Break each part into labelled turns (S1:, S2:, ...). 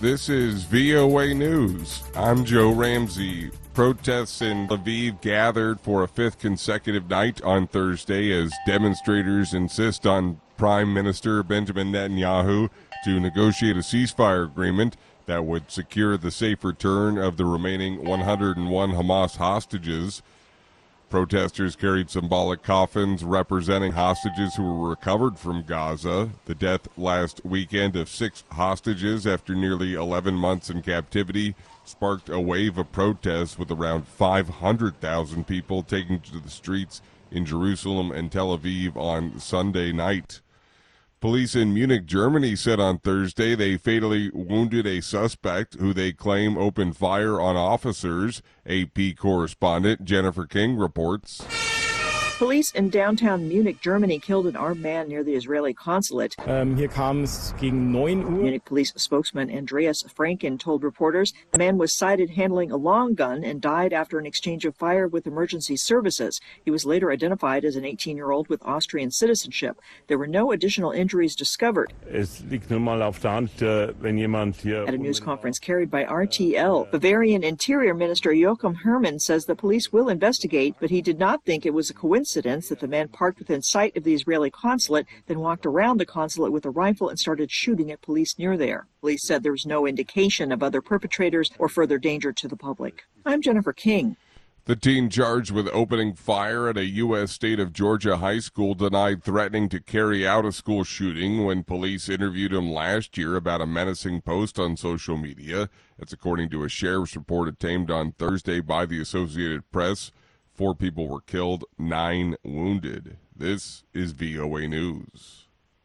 S1: This is VOA News. I'm Joe Ramsey. Protests in Lviv gathered for a fifth consecutive night on Thursday as demonstrators insist on Prime Minister Benjamin Netanyahu to negotiate a ceasefire agreement that would secure the safe return of the remaining 101 Hamas hostages. Protesters carried symbolic coffins representing hostages who were recovered from Gaza. The death last weekend of 6 hostages after nearly 11 months in captivity sparked a wave of protests, with around 500,000 people taking to the streets in Jerusalem and Tel Aviv on Sunday night. Police in Munich, Germany said on Thursday they fatally wounded a suspect who they claim opened fire on officers. AP correspondent Jennifer King reports.
S2: Police in downtown Munich, Germany killed an armed man near the Israeli consulate.
S3: Hier kam es gegen 9 Uhr.
S2: Munich police spokesman Andreas Franken told reporters the man was sighted handling a long gun and died after an exchange of fire with emergency services. He was later identified as an 18-year-old with Austrian citizenship. There were no additional injuries discovered.
S3: Es liegt nun mal auf der Hand, wenn jemand hier...
S2: At a news conference carried by RTL, Bavarian Interior Minister Joachim Herrmann says the police will investigate, but he did not think it was a coincidence that the man parked within sight of the Israeli consulate, then walked around the consulate with a rifle and started shooting at police near there. Police said there was no indication of other perpetrators or further danger to the public. I'm Jennifer King.
S1: The teen charged with opening fire at a U.S. state of Georgia high school denied threatening to carry out a school shooting when police interviewed him last year about a menacing post on social media. That's according to a sheriff's report obtained on Thursday by the Associated Press. 4 people were killed, 9 wounded. This is VOA News.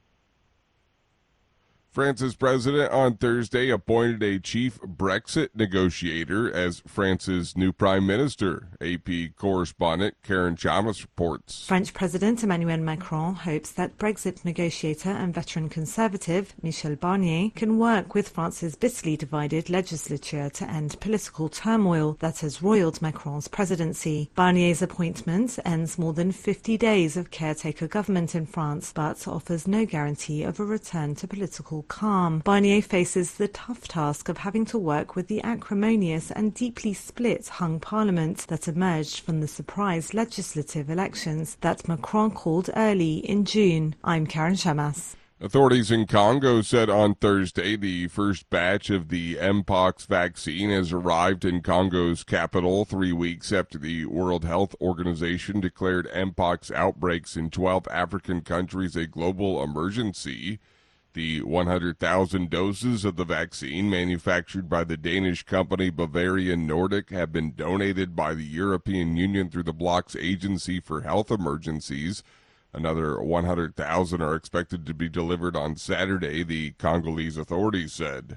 S1: France's president on Thursday appointed a chief Brexit negotiator as France's new prime minister. AP correspondent Karen Chamas reports.
S4: French President Emmanuel Macron hopes that Brexit negotiator and veteran conservative Michel Barnier can work with France's bitterly divided legislature to end political turmoil that has roiled Macron's presidency. Barnier's appointment ends more than 50 days of caretaker government in France, but offers no guarantee of a return to political calm. Barnier faces the tough task of having to work with the acrimonious and deeply split hung parliament that emerged from the surprise legislative elections that Macron called early in June. I'm Karen Chamas.
S1: Authorities in Congo said on Thursday the first batch of the Mpox vaccine has arrived in Congo's capital 3 weeks after the World Health Organization declared Mpox outbreaks in 12 African countries a global emergency. The 100,000 doses of the vaccine manufactured by the Danish company Bavarian Nordic have been donated by the European Union through the bloc's Agency for Health Emergencies. Another 100,000 are expected to be delivered on Saturday, the Congolese authorities said.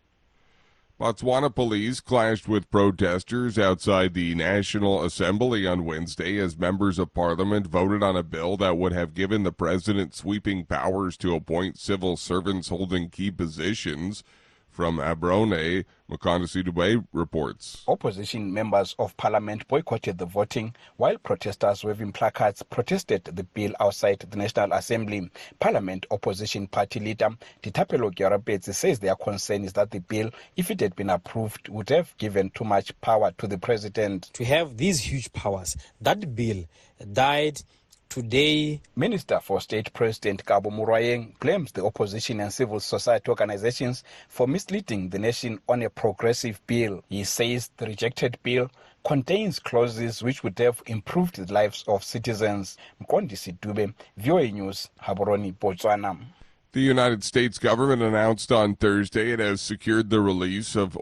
S1: Botswana police clashed with protesters outside the National Assembly on Wednesday as members of parliament voted on a bill that would have given the president sweeping powers to appoint civil servants holding key positions. From Abrone, Makanda Sidube reports.
S5: Opposition members of parliament boycotted the voting, while protesters waving placards protested the bill outside the National Assembly. Parliament opposition party leader Ditapelo Gyarabetsi says their concern is that the bill, if it had been approved, would have given too much power to the president.
S6: To have these huge powers, that bill died today.
S5: Minister for State President Kabo Murayeng blames the opposition and civil society organizations for misleading the nation on a progressive bill. He says the rejected bill contains clauses which would have improved the lives of citizens. Mkondisi Dube, VOA News, Gaborone, Botswana.
S1: The United States government announced on Thursday it has secured the release of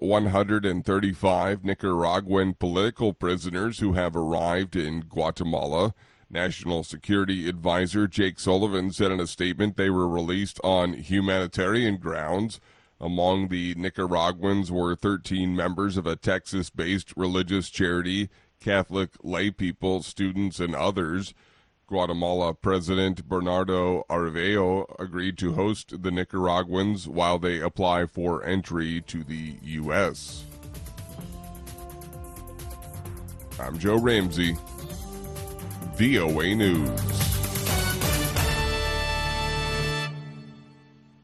S1: 135 Nicaraguan political prisoners who have arrived in Guatemala. National Security Advisor Jake Sullivan said in a statement they were released on humanitarian grounds. Among the Nicaraguans were 13 members of a Texas-based religious charity, Catholic laypeople, students, and others. Guatemala President Bernardo Arevalo agreed to host the Nicaraguans while they apply for entry to the U.S. I'm Joe Ramsey, VOA News.